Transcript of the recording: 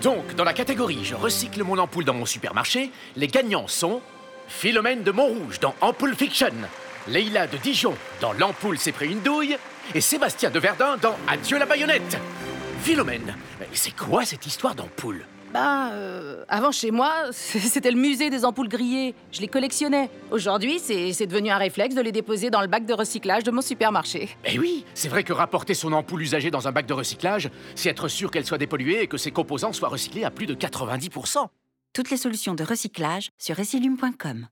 Donc, dans la catégorie « Je recycle mon ampoule dans mon supermarché », les gagnants sont Philomène de Montrouge dans Ampoule Fiction, Leïla de Dijon dans L'ampoule s'est pris une douille et Sébastien de Verdun dans Adieu la baïonnette. Philomène, c'est quoi cette histoire d'ampoule? Avant chez moi, c'était le musée des ampoules grillées. Je les collectionnais. Aujourd'hui, c'est devenu un réflexe de les déposer dans le bac de recyclage de mon supermarché. Eh oui, c'est vrai que rapporter son ampoule usagée dans un bac de recyclage, c'est être sûr qu'elle soit dépolluée et que ses composants soient recyclés à plus de 90%. Toutes les solutions de recyclage sur recylume.com.